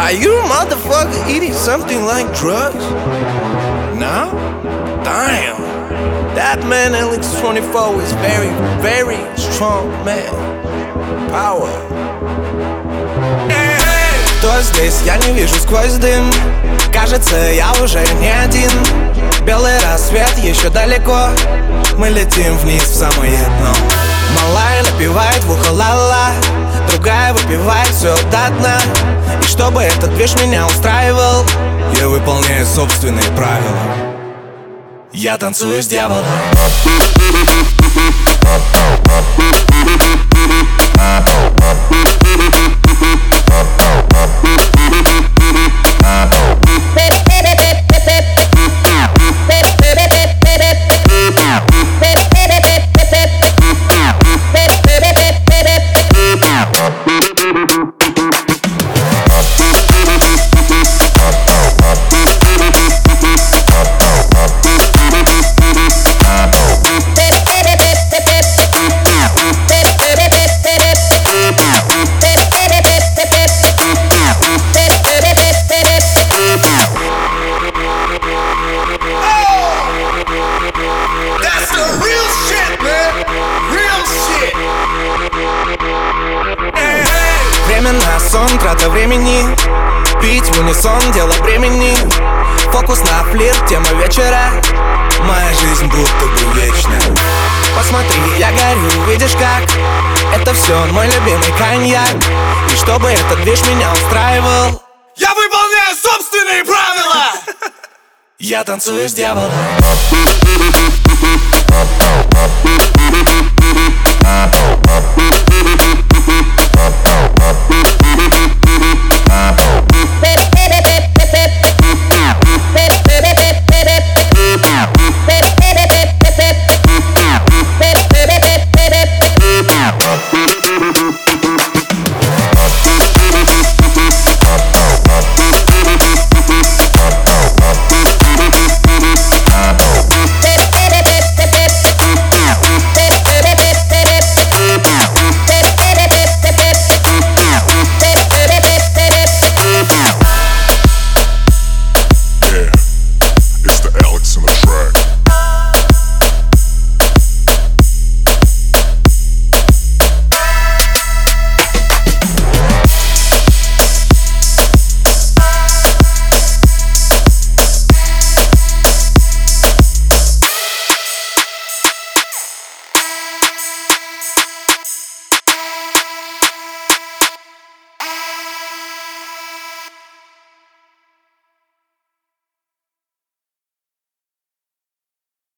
Are you a motherfucker eating something like drugs? No? Damn. That man LX24 is very, very strong man. Power. Кто здесь? Я не вижу сквозь дым. Кажется, я уже не один. Белый рассвет еще далеко. Мы летим вниз в самое дно. Малая напевает в ухо ла-ла, другая выпивает все до дна. И чтобы этот движ меня устраивал, я выполняю собственные правила. Я танцую с дьяволом. Время на сон, трата времени. Пить в унисон, дело бремени. Фокус на флирт, тема вечера. Моя жизнь будто бы вечная. Посмотри, я горю, видишь как? Это все мой любимый коньяк. И чтобы этот движ меня устраивал, я выполняю собственные правила. Я танцую с дьяволом.